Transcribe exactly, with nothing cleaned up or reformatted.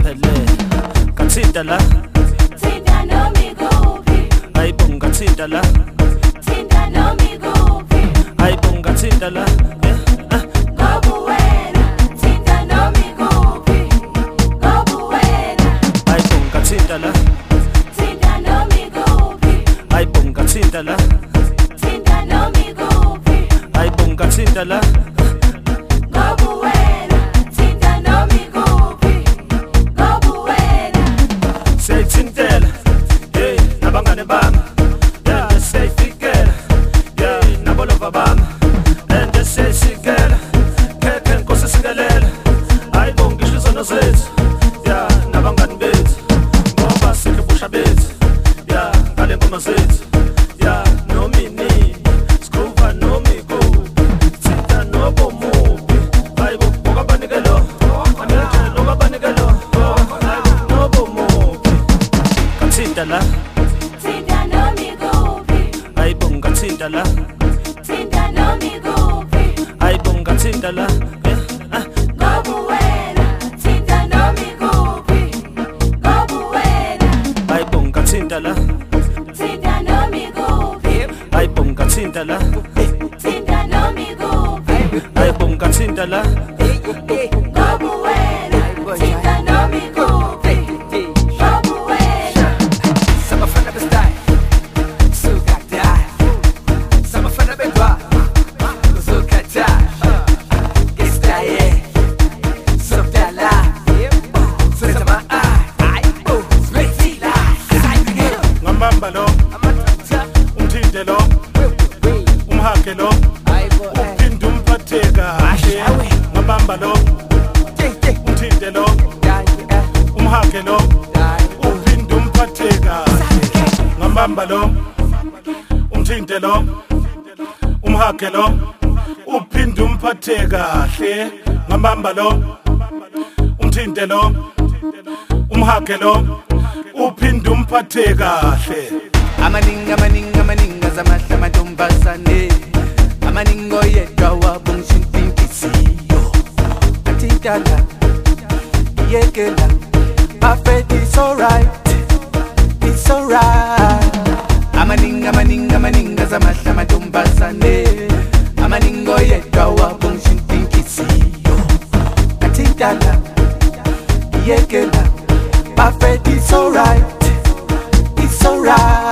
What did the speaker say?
semphelele kathinta la thinta noma ikuphi ayibonga kathinta la thinta noma ikuphi ayibonga kathinta la ngoba wena thinta noma ikuphi ngoba wena ayibonga kathinta la thinta noma ikuphi ayibonga kathinta la thinta noma ikuphi ayibonga kathinta la ngoba wena thinta noma ikuphi ngoba wena siyayithintela hey nabangane bami yeah siyayifikela yeah nabolova bami and siyayisikela khekhe nkosi sikelela ayibonga isho izono zethu yeah nabangane bethu ngoba sikhebusha bethu yeah ngale ngoma zethu yeah nomini skruva nomiko thinta nobomubi ayibonga banikelo aneke loka banikelo nobomubi kathinta la thinta noma ikuphi ayibonga kathinta la thinta noma ikuphi ayibonga kathinta la ngoba wena thinta noma ikuphi ngoba wena ayibonga kathinta la thinta noma ikuphi ayibonga kathinta la thinta noma ikuphi ayibonga kathinta la ngoba wena thinta noma ikuphi ngoba wena Samafana bestyle, sukata. Samafana bedwa, sukata. Gestaye, soptala. Sretama ai, oh, sretila. ngamamba lo umthinte lo umhage lo uphinde umphatheka ngamamba lo umthinte lo umhage lo uphinde umphatheka ngamamba lo umthinte lo umhage lo uphinde umphatheka kahle ngamamba lo umthinte lo umhage lo uphinde umphatheka kahle Amaninga maninga maninga zamahla mantombazane amaningo yedwa wabongishimpintisiyo athintana yekela perfect it's alright it's alright amaninga maninga maninga zamahla mantombazane amaningo yedwa wabongishimpintisiyo athintana yekela perfect it's alright it's alright